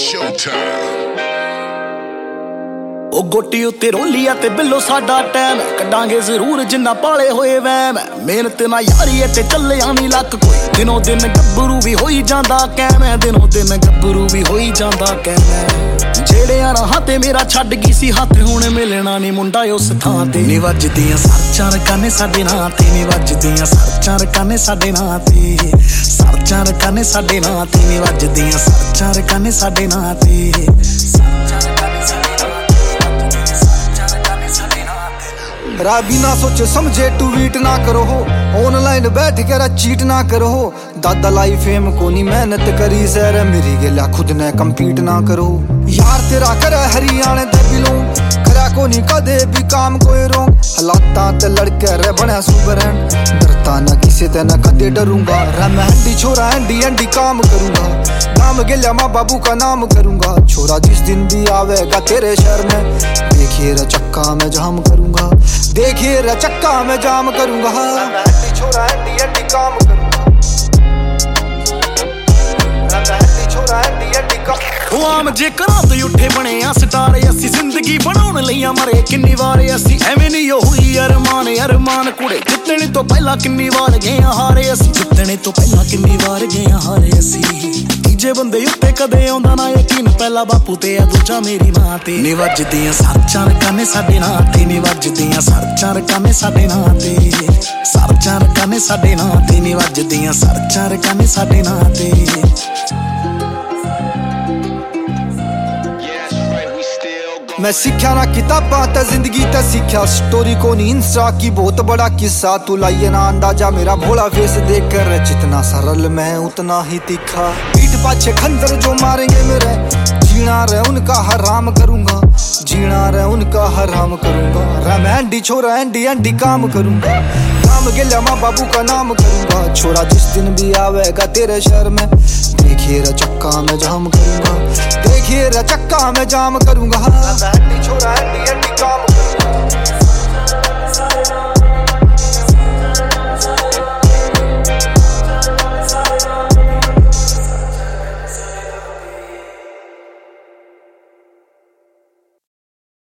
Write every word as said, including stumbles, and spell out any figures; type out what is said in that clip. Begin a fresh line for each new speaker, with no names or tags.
ਉਹ ਗੋਟੀ ਉੱਤੇ ਰੋਲੀ ਆ ਤੇ ਬਿੱਲੋ ਸਾਡਾ ਟਾਈਮ ਕੱਢਾਂਗੇ ਜ਼ਰੂਰ ਜਿੰਨਾ ਪਾਲੇ ਹੋਏ ਵਹਿਮ ਮਿਹਨਤ ਨਾ ਯਾਰੀ ਤੇ ਚੱਲਿਆ ਨਹੀਂ ਲੱਕ ਕੋਈ ਦਿਨੋਂ ਦਿਨ ਗੱਭਰੂ ਵੀ ਹੋਈ ਜਾਂਦਾ ਕੈਮ ਦਿਨੋਂ ਦਿਨ ਗੱਭਰੂ ਵੀ ਹੋਈ ਜਾਂਦਾ ਕੈਮ ਜਿਹੜਿਆਂ ਰਾਹਾਂ ਤੇ ਮੇਰਾ ਛੱਡ ਗਈ ਸੀ ਹੱਥ ਹੁਣ ਮਿਲਣਾ ਨਹੀਂ ਮੁੰਡਾ ਉਸ ਥਾਂ ਤੇ ਨੀ ਵੱਜਦੀਆਂ ਸਰਚਾਂ ਰਕਾਨੇ ਸਾਡੇ ਨਾਂ ਤੇ ਨੀ ਵੱਜਦੀਆਂ ਸਰਚਾਂ ਰਕਾਨੇ ਸਾਡੇ ਨਾਂ ਤੇ ਸਰਚਾਂ ਰਕਾਨੇ ਸਾਡੇ ਨਾਂ ਤੇ ਨੀ ਵੱਜਦੀਆਂ ਸਰਚਾਂ ਰਕਾਨੇ ਸਾਡੇ ਨਾਂ ਤੇ
राबी ना सोचे समझे ट्वीट ना करो हो ऑनलाइन बैठ कर चीट ना करो हो दादा लाई फेम को नी मेहनत करी सर मेरी गेला खुद ने कम्पीट ना करो यार तेरा करे हरियाणे दे बिलों करा को नी कदे भी काम कोई रोंग हालाता ते लड़के रे बने सुबरन डरता ना किसी ते ना कदे डरूंगा रे मैं हंडी छोरा हंडी हंडी काम करूंगा नाम गेला माँ बाबू का नाम करूंगा छोरा जिस दिन भी आवेगा तेरे शहर में देखिए रे चक्का में जाम करूंगा देखिए रे चक्का में जाम करूंगा मैं हंडी छोरा हंडी हंडी काम करूंगा मैं हंडी छोरा हंडी हंडी काम
ਉਹ ਆਮ ਜੇ ਘਰਾਂ ਤੋਂ ਉੱਠੇ ਬਣੇ ਆ ਸਟਾਰ ਅਸੀਂ ਜ਼ਿੰਦਗੀ ਬਣਾਉਣ ਲਈ ਮਰੇ ਕਿੰਨੀ ਵਾਰ ਅਸੀਂ ਐਵੇਂ ਨਹੀਂ ਹੋਈ ਅਰਮਾਨ ਅਰਮਾਨ ਕੁੜੇ ਜਿੱਤਣੇ ਤੋਂ ਪਹਿਲਾਂ ਕਿੰਨੀ ਵਾਰ ਗਏ ਹਾਰੇ ਅਸੀਂ ਜਿੱਤਣੇ ਤੋਂ ਪਹਿਲਾਂ ਕਿੰਨੀ ਵਾਰ ਗਏ ਹਾਰੇ ਅਸੀਂ ਤੀਜੇ ਬੰਦੇ ਉੱਤੇ ਕਦੇ ਆਉਂਦਾ ਨਾ ਯਕੀਨ ਪਹਿਲਾ ਬਾਪੂ ਤੇ ਆ ਦੂਜਾ ਮੇਰੀ ਮਾਂ ਤੇ ਨੀ ਵੱਜਦੀਆਂ ਸਰਚਾਂ ਰਕਾਨੇ ਸਾਡੇ ਨਾਂ ਤੇ ਨੀ ਵੱਜਦੀਆਂ ਸਰਚਾਂ ਰਕਾਨੇ ਸਾਡੇ ਨਾਂ ਤੇ ਸਰਚਾਂ ਰਕਾਨੇ ਸਾਡੇ ਨਾਂ ਤੇ ਨੀ ਵੱਜਦੀਆਂ ਸਰਚਾਂ ਰਕਾਨੇ ਸਾਡੇ ਨਾਂ ਤੇ
मैं सीखा ना किताबा ते जिंदगी ते सीखा स्टोरी को नी इंस्टा की बहुत बड़ा किस्सा तू लाइए ना अंदाजा मेरा भोला फेस देख कर जितना सरल मैं उतना ही तीखा पीठ पाछे खंजर जो मारेंगे मेरे जीना रे उनका हराम करूंगा जीना रे उनका हराम करूंगा रे मैं एंडी छोरा एंडी एंडी काम करूंगा नाम गेला माँ बाबू का नाम करूंगा छोरा जिस दिन भी आवेगा तेरे शहर में देखिए रे चक्का में जाम करूंगा देखिए रे चक्का में जाम करूंगा छोरा एंडी एंडी काम